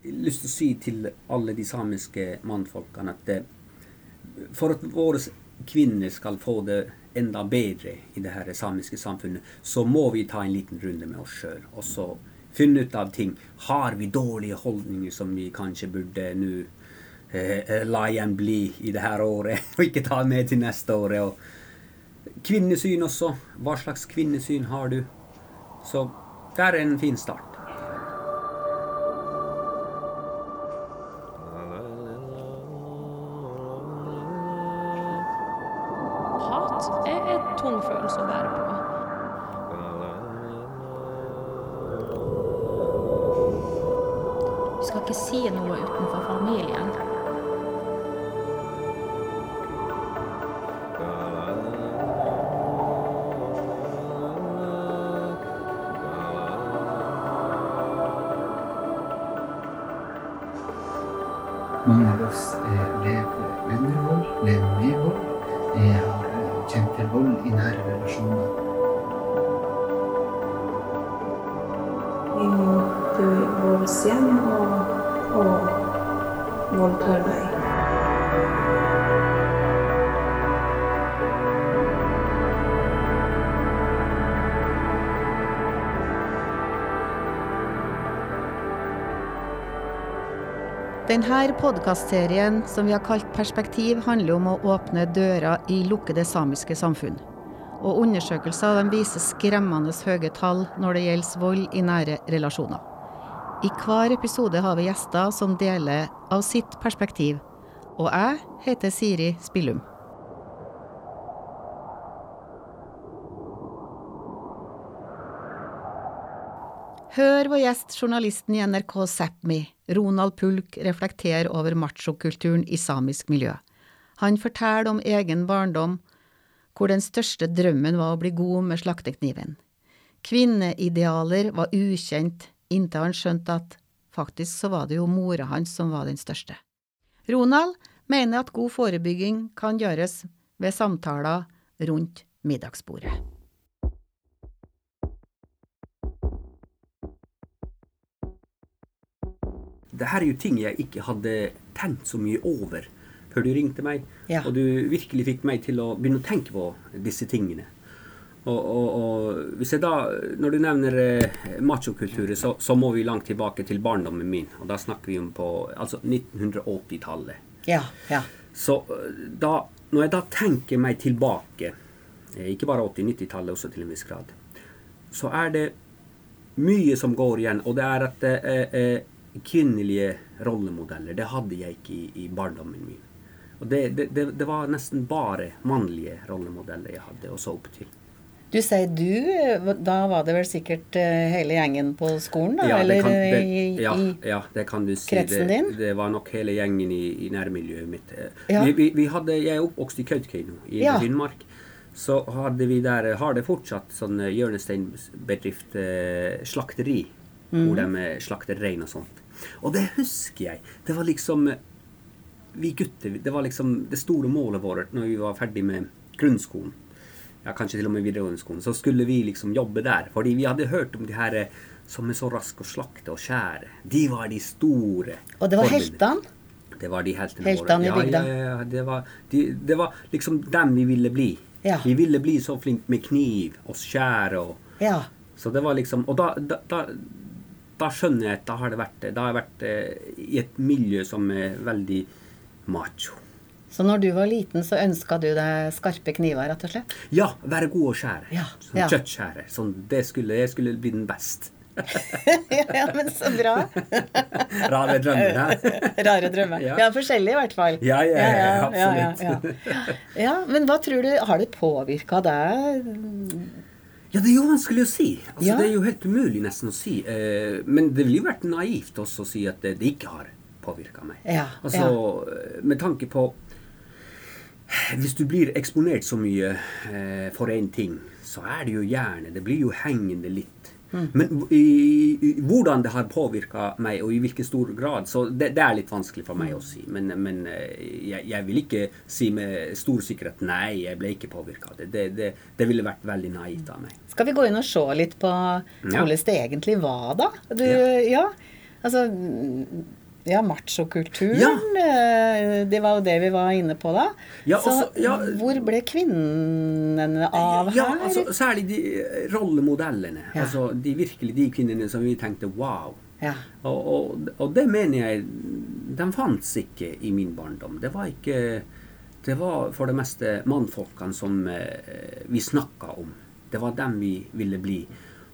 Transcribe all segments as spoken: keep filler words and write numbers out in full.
lyst til å si til alle de samiske mannfolkene at det, for at våre kvinner skal få det enda bedre i det her samiske samfunnet, så må vi ta en liten runde med oss selv, og så finne ut av ting. Har vi dårlige holdninger som vi kanskje burde nå eh, la igjen bli i det her året, og ikke ta med til neste året? Og kvinnesyn også. Hva slags kvinnesyn har du? Så det er en fin start. Hat er et tung følelse å bære på. Du skal ikke si noe utenfor familien. Mange av oss eh, lever under vold, lever med vold, eh, har kjent til vold i nære relasjoner. I voldshjem og, og voldtar deg. Denne podcastserien, som vi har kalt Perspektiv, handler om å åpne døra i lukkede samiske samfunn. Og undersøkelser de viser skremmende høye tall når det gjelder vold i nære relasjoner. I hver episode har vi gjester som deler av sitt perspektiv. Og jeg heter Siri Spillum. Hør vår gjest, journalisten i N R K Sápmi, Ronald Pulk, reflekterer over machokulturen i samisk miljø. Han forteller om egen barndom, hvor den største drømmen var å bli god med slaktekniven. Kvinneidealer var ukjent, inntil han skjønte at faktisk så var det jo mora hans som var den største. Ronald mener at god forebygging kan gjøres ved samtaler rundt middagsbordet. Det her er jo ting jeg ikke hadde tenkt så mye over før du ringte meg, Ja. og du virkelig fikk meg til å begynne å tenke på disse tingene. Og, og, og hvis jeg da, når du nevner eh, machokulturer, så, så må vi langt tilbake til barndommen min, og da snakker vi om på altså nitten åtti-tallet. Ja, ja. Så da, når jeg da tenker meg tilbake, eh, ikke bare åtti-nitti-tallet, også til en viss grad, så er det mye som går igjen, og det er at eh, eh, kvinnelige rollemodeller, det hadde jeg ikke i, i barndommen min. Og det, det, det, det var nesten bare mannlige rollemodeller jeg hadde å så opp til. Du sier du, da var det vel sikkert hele gjengen på skolen da, ja, det eller kan, det, i, ja, i ja, det kan du si. kretsen det, din? Det var nok hele gjengen i, i nærmiljøet mitt. Ja. Vi, vi, vi hadde, jeg er oppvokst i Kautokeino i Ja. Finnmark. Så hadde vi der, har det fortsatt sånn hjørnesteinbedrift, eh, slakteri, Mhm. hvor de slakter rein og sånt. Og det husker jeg. Det var liksom, vi gutter, det var liksom det store målet vårt når vi var ferdig med grunnskolen. Ja, kanskje til og med videregående skolen. Så skulle vi liksom jobbe der. Fordi vi hadde hørt om de her som er så raske å slakte og skjære. De var de store. Og det var forbildene. heltene? Det var de heltene, Heltene i våre. bygda? Ja, ja, ja. Det var, de, det var liksom dem vi ville bli. Ja. Vi ville bli så flink med kniv og skjære. Og, Ja. så det var liksom, og da, da, da da skjønner jeg at da har det vært, da har jeg vært eh, i et miljø som er veldig macho. Så når du var liten så ønsket du deg skarpe kniver, rett og slett? Ja, være god å skjære. Ja, Sånn ja. kjøttskjære. Sånn, det skulle, jeg skulle bli den best. Ja, men så bra. Rare drømmer, ja. Rare drømmer. Ja. Ja, forskjellig i hvert fall. Ja, ja, ja, ja, absolutt. Ja, ja. Ja, men hva tror du, har det påvirket deg? Ja, det er jo vanskelig å si. Altså, Ja. Det er jo helt umulig nesten å si. Eh, men det ville jo vært naivt også å si at det, det ikke har påvirket meg. Ja, Altså, med tanke på, hvis du blir eksponert så mye eh, for en ting, så er det jo gjerne, det blir jo hengende litt. Mm. Men i, i, hvordan det har påvirket meg, og i hvilken stor grad, så det, det er litt vanskelig for meg å si. Men, men jeg, jeg vil ikke si med stor sikkerhet, nei, jeg ble ikke påvirket av det. Det, det. det ville vært veldig naivt av meg. Skal vi gå inn og se litt på hvordan det egentlig var da? Du, ja. Ja. Altså, ja, machokulturen, Ja. eh, det var jo det vi var inne på da. Ja, Så også- ja. hvor ble kvinnene av Ja, her? altså, særlig de eh, rollemodellene. Ja. Altså, de virkelig de kvinnene som vi tenkte, wow. Ja. Og, og, og det mener jeg, de fantes ikke i min barndom. Det var ikke, det var for det meste mannfolkene som eh, vi snakket om. Det var dem vi ville bli.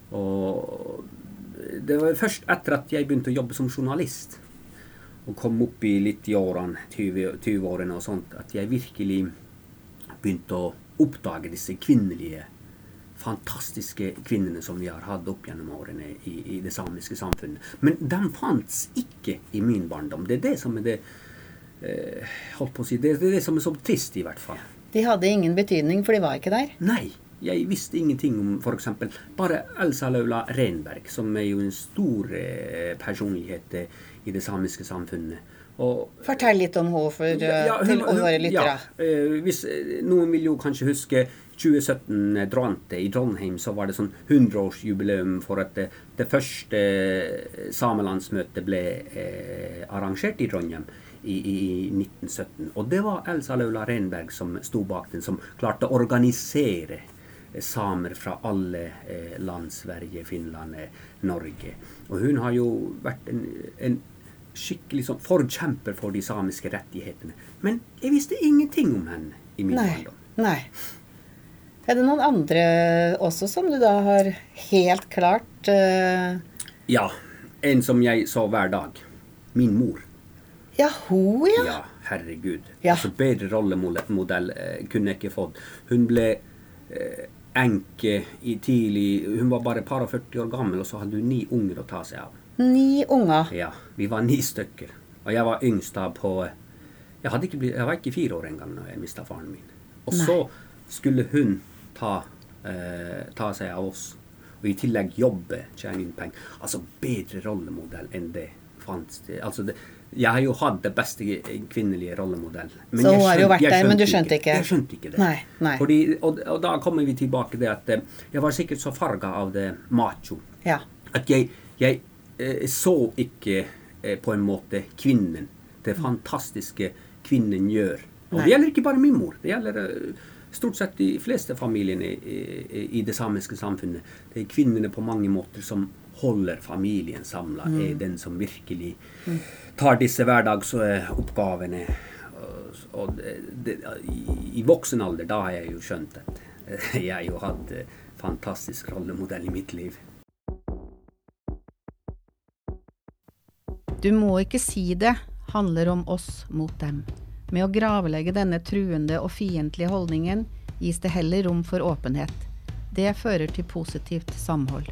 Og det var først etter at jeg begynte å jobbe som journalist, og kom opp i litt i årene, tyve-årene og sånt, at jeg virkelig begynte å oppdage disse kvinnelige, fantastiske kvinnene som vi har hatt opp gjennom årene i, i det samiske samfunnet. Men de fantes ikke i min barndom. Det er det som er det, eh, holdt på å si, det er det som er så trist i hvert fall. De hadde ingen betydning, for de var ikke der. Nei, jeg visste ingenting om for eksempel bare Elsa Laula Renberg, som er jo en stor eh, personlighet eh, i det samiske samfunnet. Og, Fortell litt om henne for, ja, hun- til hun- våre lyttere. Ja, eh, hvis, eh, noen vil jo kanskje huske tjue sytten eh, Drante i Trondheim, så var det sånn hundreårsjubileum for at det, det første eh, samelandsmøtet ble eh, arrangert i Trondheim i, i nitten sytten. Og det var Elsa Laula Renberg som sto bak den, som klarte å organisere eh, samer fra alle eh, land, Sverige, Finland, eh, Norge. Og hun har jo vært en, en skikkelig sånn forkjemper for de samiske rettighetene. Men jeg visste ingenting om henne i min Nei, barndom. nei. Er det noen andre også som du da har helt klart eh, Ja, en som jeg så hver dag. Min mor. Ja, hun, ja. Ja, herregud. Ja. Altså, bedre rollemodell eh, kunne jeg ikke fått. Hun ble eh, enke i tidlig. Hun var bare par og førti år gammel, og så hadde hun ni unger å ta seg av. Ni unger. Ja, vi var ni stykker. Og jeg var yngst da på Jeg, hadde ikke blitt, jeg var ikke fire år engang når jeg mistet faren min. Og Nei. så skulle hun ta, eh, ta seg av oss. Og i tillegg jobbe, tjene inn penger. Altså, bedre rollemodell enn det fantes det. Altså, det, jeg har jo hatt det beste kvinnelige rollemodell. Men Så jeg hun har jo skjønte- vært jeg der, men du skjønte skjønte ikke. Jeg skjønte ikke det. Nei, nei. Fordi, og, og da kommer vi tilbake til det at eh, jeg var sikkert så farga av det macho. Ja. At jeg, jeg eh, så ikke eh, på en måte kvinnen. Det fantastiske kvinnen gjør. Og Nei. det gjelder ikke bare min mor. Det gjelder eh, stort sett de fleste familiene i, i, i det samiske samfunnet. Det er kvinnene på mange måter som holder familien samlet. Mm. Er den som virkelig tar disse hverdagsoppgavene. Og, og det, det, i, I voksen alder, da har jeg jo skjønt at eh, jeg jo hadde fantastisk rollemodell i mitt liv. Du må ikke si det handler om oss mot dem. Med å gravelegge denne truende og fiendtlige holdningen gis det heller rom for åpenhet. Det fører til positivt samhold.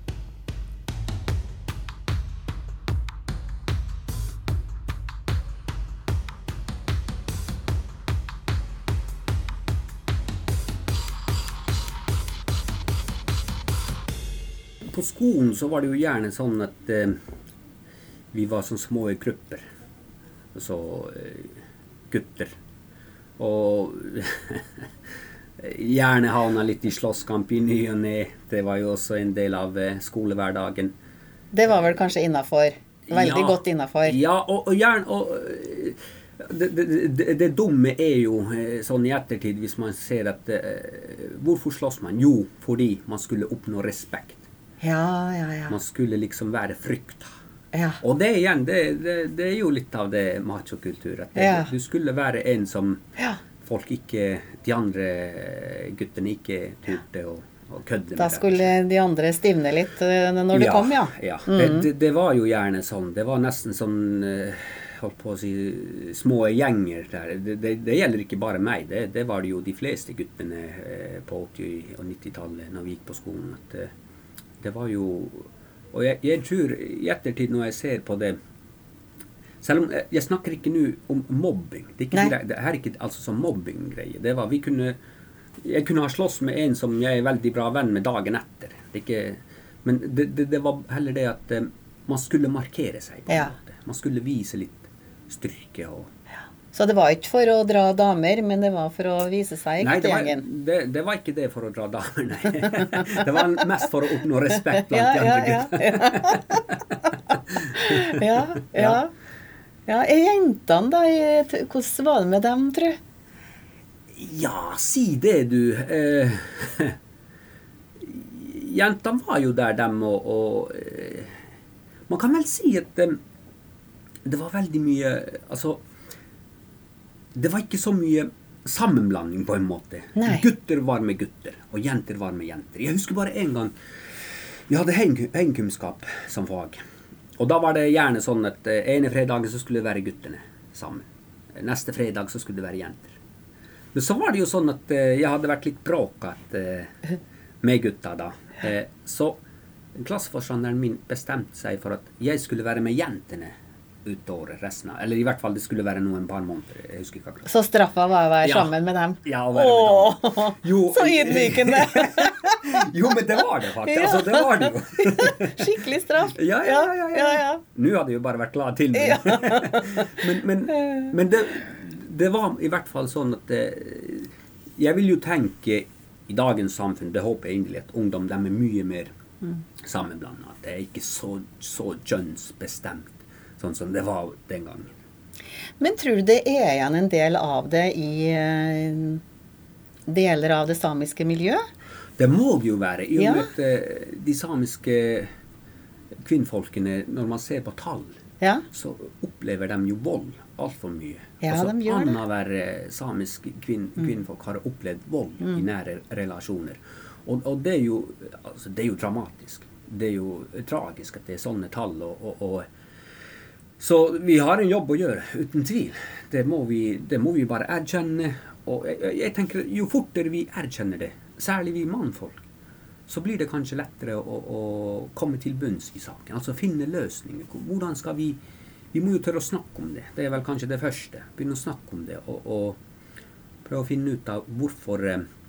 På skolen så var det jo gjerne sånn at eh, vi var sånn små grupper. Så eh, gutter. Og gjerne havna litt i slåsskamp i ny og ne. Det var jo også en del av eh, skolehverdagen. Det var vel kanskje innenfor. Veldig Ja, godt innenfor. Ja, og, og gjerne og, eh, det, det, det, det dumme er jo eh, sånn i ettertid hvis man ser at eh, hvorfor slåss man? Jo, fordi man skulle oppnå respekt. Ja, ja, ja. Man skulle liksom være frykta. Ja. Og det igjen, det, det, det er jo litt av det macho-kultur. At det, Ja. du skulle være en som Ja. folk ikke, de andre guttene ikke turte å, å kødde med. Da skulle de andre stivne litt eh, når du ja, kom, ja. ja. Det, det, det var jo gjerne sånn. Det var nesten sånn, eh, holdt på å si, små gjenger der. Det, det, det gjelder ikke bare meg. Det, det var det jo de fleste guttene eh, på åtti- og nittitallet når vi gikk på skolen. At eh, det var jo, og jeg, jeg tror i ettertid når jeg ser på det, selv om jeg, jeg snakker ikke nå om mobbing, det er ikke, Nei. direkt- det her er ikke altså sånn mobbing-greie, det var, vi kunne, jeg kunne ha slåss med en som jeg er veldig bra venn med dagen etter, det er ikke, men det, det, det var heller det at eh, man skulle markere seg på en Ja. måte, man skulle vise litt styrke og Så det var ikke for å dra damer, men det var for å vise seg Nei, det var, guttegjengen. det, det var ikke det for å dra damer, nei. Det var mest for å oppnå respekt blant Ja, de andre ja, ja, guttene. ja, ja. Ja, er jentene da, hvordan var det med dem, tror jeg? Ja, si det du. Eh, jentene var jo der dem, og, og eh, man kan vel si at eh, det var veldig mye, altså, det var ikke så mye sammenblanding på en måte. Nei. Gutter var med gutter, og jenter var med jenter. Jeg husker bare en gang, vi hadde heimkunnskap som fag. Og da var det gjerne sånn at eh, ene fredagen så skulle det være guttene sammen. Neste fredag så skulle det være jenter. Men så var det jo sånn at eh, jeg hadde vært litt bråket eh, med gutta da. Eh, så klasseforstanderen min bestemte seg for at jeg skulle være med jentene ut året resten av, eller i hvert fall det skulle være noen par måneder, jeg husker ikke akkurat. Så straffa var å være Ja. sammen med dem? Ja, å være med dem. Åh, Jo, så ydmykende! Jo, men det var det faktisk, Ja. altså det var det jo. Skikkelig straff. Ja, ja, ja, ja. ja, ja. Nå hadde jeg jo bare vært glad til det. men men, men det, det var i hvert fall sånn at det, jeg vil jo tenke i dagens samfunn, det håper jeg inderlig at ungdom, de er mye mer sammenblandet. Det er ikke så, så kjønnsbestemt, sånn som det var den gangen. Men tror du det er igjen en del av det i eh, deler av det samiske miljøet? Det må det jo være, i og Ja. med at eh, de samiske kvinnfolkene, når man ser på tall, Ja, så opplever de jo vold alt for mye. Ja, de gjør det. annenhver eh, samisk kvinn, kvinnfolk har opplevd vold i nære relasjoner. Og, og det, er jo, altså, det er jo dramatisk. Det er jo tragisk at det er sånne tall. Og, og, og, så vi har en jobb å gjøre, uten tvil. Det må vi, det må vi bare erkjenne. Og jeg, jeg tenker, jo fortere vi erkjenner det, særlig vi mannfolk, så blir det kanskje lettere å, å komme til bunns i saken. Altså finne løsninger. Hvordan skal vi... Vi må jo tørre å snakke om det. Det er vel kanskje det første. Begynne å snakke om det, og, og prøve å finne ut av hvorfor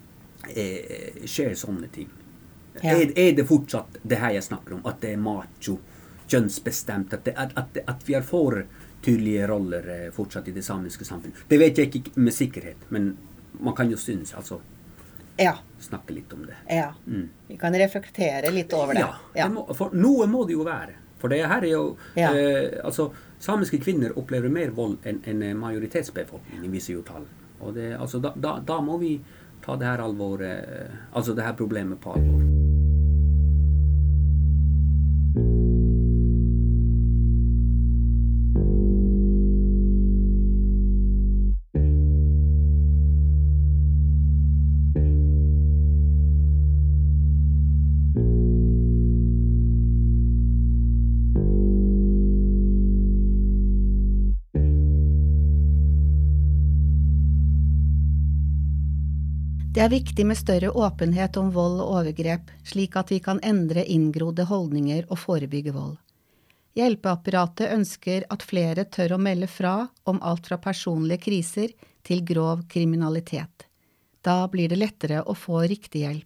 eh, skjer sånne ting. Ja. Er, er det fortsatt det her jeg snakker om, at det er macho, kjønnsbestemt, at, det, at, at, at vi har for tydelige roller eh, fortsatt i det samiske samfunnet? Det vet jeg ikke med sikkerhet, men man kan jo synes, altså, ja, snakke litt om det. ja. Mm. Vi kan reflektere litt over det. Ja, det må, for noe må det jo være. For det her er jo, Ja. eh, altså, samiske kvinner opplever mer vold enn en majoritetsbefolkningen, viser jo tall. Og det, altså, da, da, da må vi ta det her alvoret, eh, altså det her problemet på alvor. Det er viktig med større åpenhet om vold og overgrep, slik at vi kan endre inngrodde holdninger og forebygge vold. Hjelpeapparatet ønsker at flere tør å melde fra om alt fra personlige kriser til grov kriminalitet. Da blir det lettere å få riktig hjelp.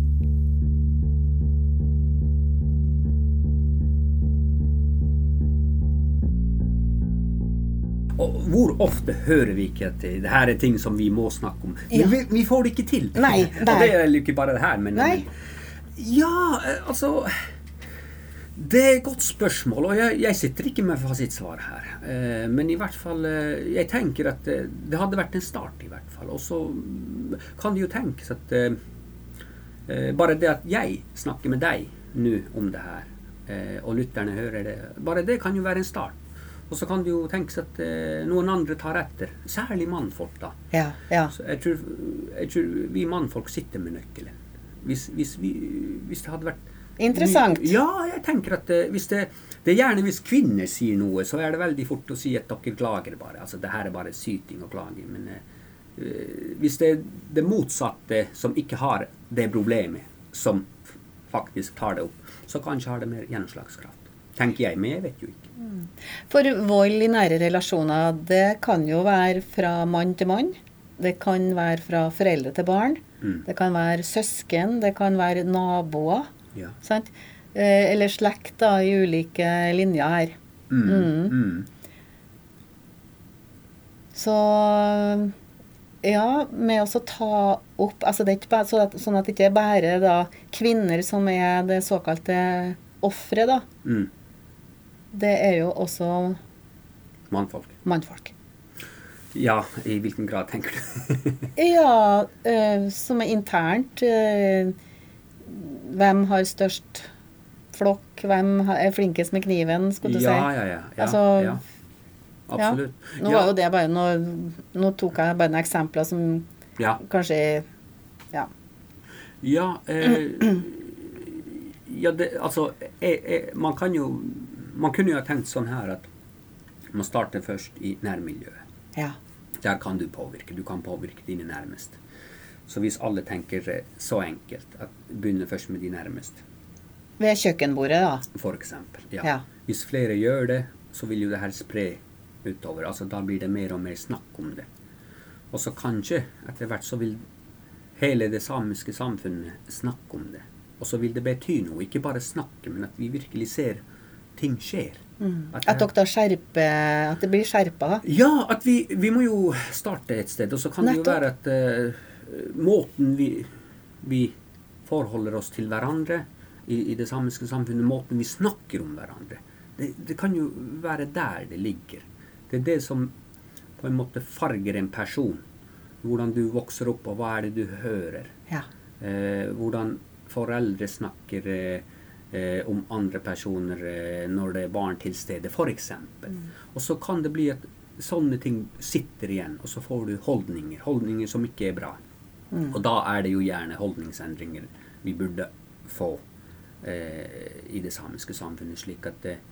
Og hvor ofte hører vi ikke at det, det her er ting som vi må snakke om? Men Ja. vi, vi får det ikke til. Nei, Og nei. det er jo ikke bare det her, men... Nei. men ja, eh, altså... Det er et godt spørsmål, og jeg, jeg sitter ikke med fasitsvar her. Eh, men i hvert fall, eh, jeg tenker at eh, det hadde vært en start i hvert fall. Og så kan det jo tenkes at eh, eh, bare det at jeg snakker med deg nå om det her, eh, og lytterne hører det, bare det kan jo være en start. Og så kan det jo tenkes at eh, noen andre tar etter, særlig mannfolk da. Ja, ja. Så jeg tror, jeg tror vi mannfolk sitter med nøkkelen. Hvis, hvis, vi, hvis det hadde vært... Interessant. Ja, jeg tenker at eh, hvis det, det er gjerne hvis kvinner sier noe, så er det veldig fort å si at dere klager bare. Altså, det her er bare syting og klaging. Men eh, hvis det er det motsatte som ikke har det problemet, som faktisk tar det opp, så kanskje har det mer gjennomslagskraft. Tenker jeg, men jeg vet jo ikke. For vold i nære relasjoner, det kan jo være fra mann til mann. Det kan være fra foreldre til barn. Mm. Det kan være søsken, det kan være naboer. Ja. Sant? Eh, eller slekt da, i ulike linjer her. Mm. Mm. Mm. Så ja, med å ta opp, altså det er ikke bare, så at, sånn at det ikke er bare da, kvinner som er det såkalte offre da. Mm. det er jo også Mannfolk. mannfolk. Ja, i hvilken grad tenker du? Ja, eh, som er internt. Eh, hvem har størst flokk? Hvem har- er flinkest med kniven, skulle du ja, si? ja, ja, ja, Altså, ja. Absolutt. Nå ja, var jo det bare, nå, nå tok jeg bare noen eksempler som ja. kanskje, ja. Ja, eh, ja det, altså, jeg, jeg, man kan jo, man kunne jo ha tenkt sånn her at man starter først i nærmiljøet. Ja. Der kan du påvirke, du kan påvirke dine nærmeste. Så hvis alle tenker eh, så enkelt, at begynner først med de nærmeste, Ved kjøkkenbordet da. for eksempel, ja. Ja. Hvis flere gjør det, så vil jo det her spre utover, altså da blir det mer og mer snakk om det. Og så kanskje, etter hvert så vil hele det samiske samfunnet snakke om det. Og så vil det bety noe, ikke bare snakke, men at vi virkelig ser ting skjer. Mm. At At dere da skjerper, at det blir skjerpet da. Ja, at vi, vi må jo starte et sted, og så kan Nettopp. det jo være at uh, måten vi, vi forholder oss til hverandre i, i det samiske samfunnet, måten vi snakker om hverandre, det, det kan jo være der det ligger. Det er det som på en måte farger en person. Hvordan du vokser opp, og hva er det du hører. Ja. Eh, hvordan foreldre snakker eh, eh, om andre personer eh, når det er barn til stede, for eksempel. Mm. Og så kan det bli at sånne ting sitter igjen, og så får du holdninger. Holdninger som ikke er bra. Mm. Og da er det jo gjerne holdningsendringer vi burde få eh, i det samiske samfunnet, slik at eh,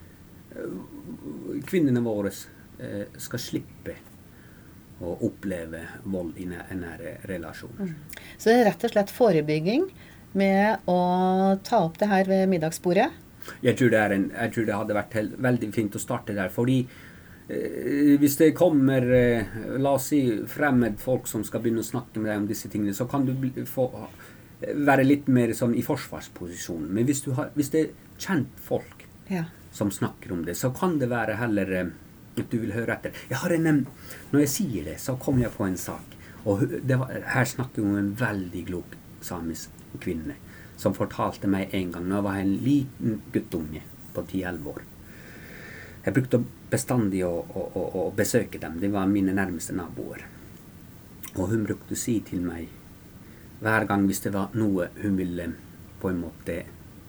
kvinnene våre skal slippe å oppleve vold i en nære relasjon. Mm. Så det er rett og slett forebygging med å ta opp det her ved middagsbordet? Jeg tror det, er en, jeg tror det hadde vært helt, veldig fint å starte der, fordi eh, hvis det kommer, eh, la oss si, fremmed folk som skal begynne å snakke med deg om disse tingene, så kan du bli, få, være litt mer sånn i forsvarsposisjon. Men hvis, du har, hvis det er kjent folk Ja. som snakker om det, så kan det være heller eh, at du vil høre etter. Jeg har en, når jeg sier det, så kommer jeg på en sak. Og det var, her snakker vi om en veldig klok samisk kvinne, som fortalte meg en gang, når jeg var en liten guttunge på ti elleve år. Jeg brukte bestandig å, å, å, å besøke dem. Det var mine nærmeste naboer. Og hun brukte å si til meg, hver gang hvis det var noe hun ville på en måte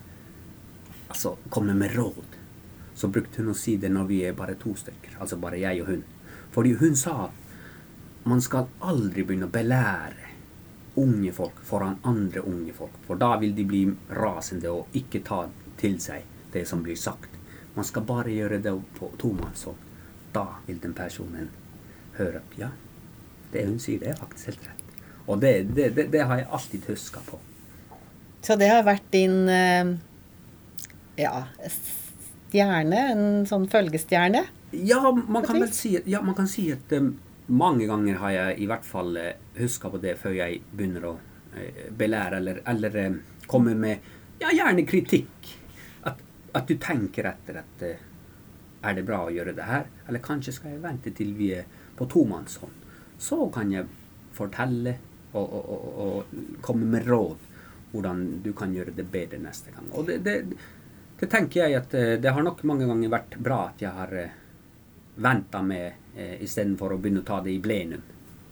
altså komme med råd, så brukte hun å si det når vi er bare to stykker, altså bare jeg og hun. Fordi hun sa at man skal aldri begynne å belære unge folk foran andre unge folk, for da vil de bli rasende og ikke ta til seg det som blir sagt. Man skal bare gjøre det på tomannshånd. Da vil den personen høre at ja, det hun sier, det er faktisk helt rett. Og det, det, det, det har jeg alltid husket på. Så det har vært din eh, ja, stjerne, en sånn følgestjerne? Ja, man kan vel si, ja, man kan si at um, mange ganger har jeg i hvert fall uh, husket på det før jeg begynner å uh, belære, eller, eller uh, komme med, ja, gjerne kritikk. At, at du tenker etter at uh, er det bra å gjøre det her, eller kanskje skal jeg vente til vi er på tomannshånd. Så kan jeg fortelle og, og, og, og komme med råd hvordan du kan gjøre det bedre neste gang. Og det, det, det tenker jeg at uh, det har nok mange ganger vært bra at jeg har uh, ventet med uh, i stedet for å begynne å ta det i plenum.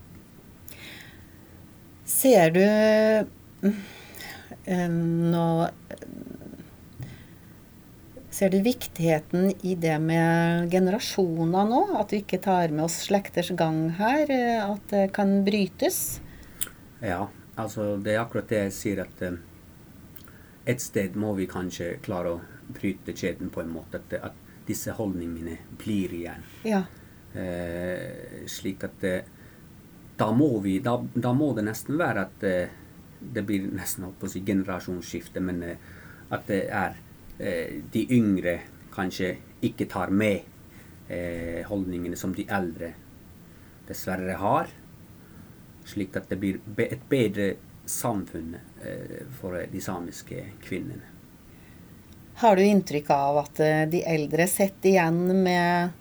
Ser du uh, nå Ser du viktigheten i det med generasjoner nå? At vi ikke tar med oss slekters gang her? Uh, at det kan brytes? Ja, altså det er akkurat det jeg sier, at uh, et sted må vi kanskje klare å bryte kjeden på en måte, at, at disse holdningene blir igjen. Ja. Eh, slik at eh, da, må vi, da, da må det nesten være at eh, det blir nesten opp å si generasjonsskifte, men eh, at det er eh, de yngre kanskje ikke tar med eh, holdningene som de eldre dessverre har, slik at det blir be- et bedre samfunn eh, for de samiske kvinnene. Har du inntrykk av at uh, de eldre sitter igjen med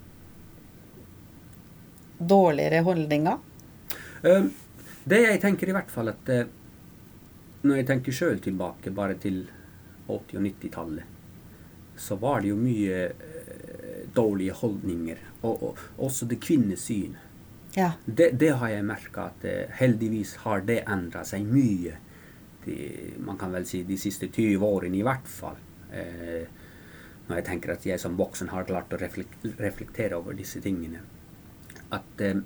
dårligere holdninger? Um, det jeg tenker i hvert fall at uh, når jeg tenker selv tilbake bare til åtti- og nitti-tallet, så var det jo mye uh, dårlige holdninger, og, og også det kvinnesyn. Ja. Det, det har jeg merket at eh, heldigvis har det endret seg mye. De, man kan vel si de siste tyve årene i hvert fall. Eh, når jeg tenker at jeg som voksen har klart å reflek- reflektere over disse tingene. At eh,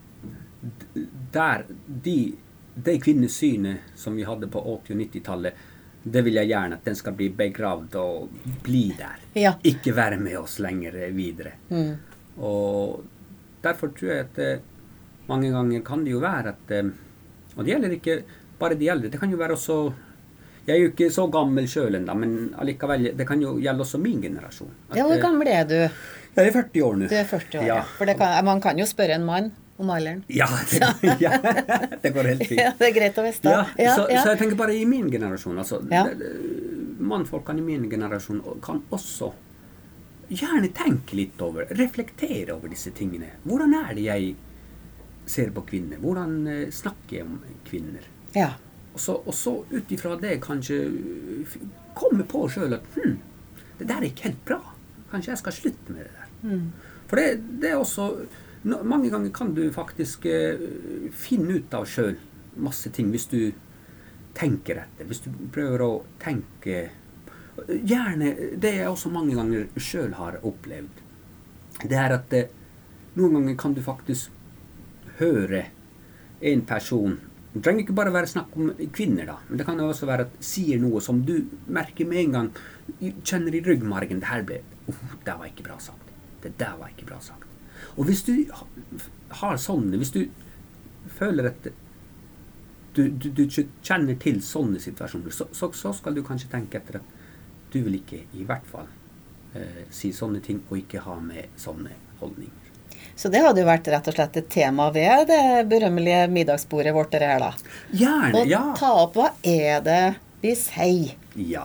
der, de, det kvinnesynet som vi hadde på åtti- og nittitallet, det vil jeg gjerne at den skal bli begravd og bli der. Ja. Ikke være med oss lenger videre. Mm. Og derfor tror jeg at eh, mange ganger kan det jo være at, eh, og det gjelder ikke bare de eldre, det kan jo være også, jeg er jo ikke så gammel selv enda, men allikevel, det kan jo gjelde også min generasjon. At, Ja, hvor gammel er du? Jeg er førti år nå. Du er førti år, ja. Ja. For det kan, man kan jo spørre en mann om alderen. Ja, det, ja, det går helt fint. Ja, det er greit å vite. Ja, Ja, så, ja. så jeg tenker bare i min generasjon, altså, Ja. det- det- mannfolkene i min generasjon kan også gjerne tenke litt over, reflektere over disse tingene. Hvordan er det jeg ser på kvinner? Hvordan eh, snakker jeg om kvinner? Ja. Og så, og så utifra det kanskje f- komme på selv at hm, det der er ikke helt bra. Kanskje jeg skal slutte med det der. Mm. For det, det er også, no, mange ganger kan du faktisk eh, finne ut av selv masse ting hvis du tenker etter. Hvis du prøver å tenke, gjerne, det jeg også mange ganger selv har opplevd, det er at eh, noen ganger kan du faktisk høre en person. Det trenger ikke bare være snakk om kvinner da, men det kan jo også være at sier noe som du merker med en gang, kjenner i ryggmargen, det her ble, oh, det var ikke bra sagt. Det der var ikke bra sagt. Og hvis du har sånne, hvis du føler at du, du, du kjenner til sånne situasjoner, så, så, så skal du kanskje tenke etter at du vil ikke i hvert fall eh, si sånne ting og ikke ha med sånne holdninger. Så det hadde jo vært rett og slett et tema ved det berømmelige middagsbordet vårt der her da. Gjerne, Og ja. ta opp, hva er det vi sier? Ja.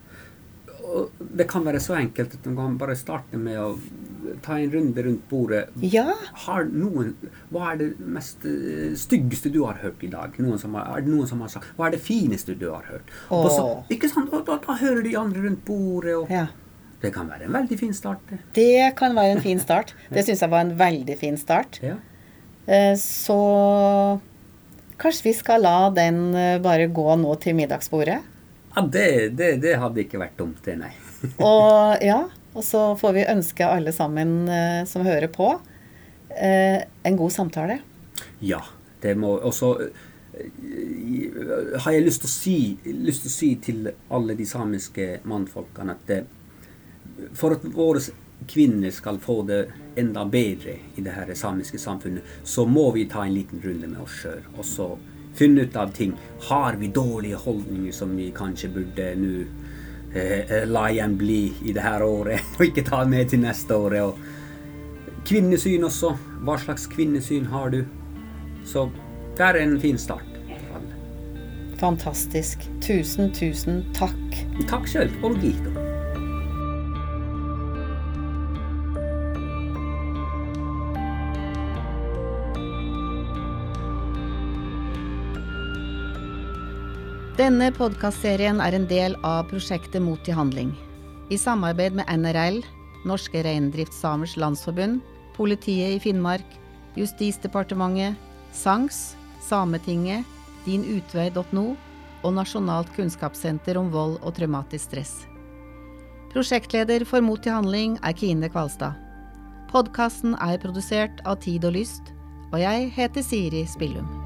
Og det kan være så enkelt at man kan bare starte med å ta en runde rundt bordet. Ja. Har noen, hva er det mest eh, styggeste du har hørt i dag? Noen som har, er det noen som har sagt, hva er det fineste du har hørt? Og så, Åh. ikke sant? Og da, da hører de andre rundt bordet, og Ja. det kan være en veldig fin start. det. Det kan være en fin start. Det synes jeg var en veldig fin start. Ja. Eh, Så kanskje vi skal la den eh, bare gå nå til middagsbordet. Ja, det, det, det hadde ikke vært dumt, det, nei. Og ja, og så får vi ønske alle sammen eh, som hører på eh, en god samtale. Ja, det må også har jeg lyst til å si, lyst til å si til alle de samiske mannfolkene at det, for at våre kvinner skal få det enda bedre i det her samiske samfunnet, så må vi ta en liten runde med oss selv, og så finne ut av ting. Har vi dårlige holdninger som vi kanskje burde nå eh, la igjen bli i det her året, og ikke ta med til neste år? Og kvinnesyn også. Hva slags kvinnesyn har du? Så det er en fin start. Fantastisk. Tusen, tusen takk. Takk selv, og Gito. Denne podcastserien er en del av prosjektet Mot i handling. I samarbeid med N R L, Norske Reindriftssamers Landsforbund, Politiet i Finnmark, Justisdepartementet, SANGS, Sametinget, din utvei punktum no og Nasjonalt kunnskapssenter om vold og traumatisk stress. Prosjektleder for Mot i handling er Kine Kvalstad. Podcasten er produsert av Tid og Lyst, og jeg heter Siri Spillum.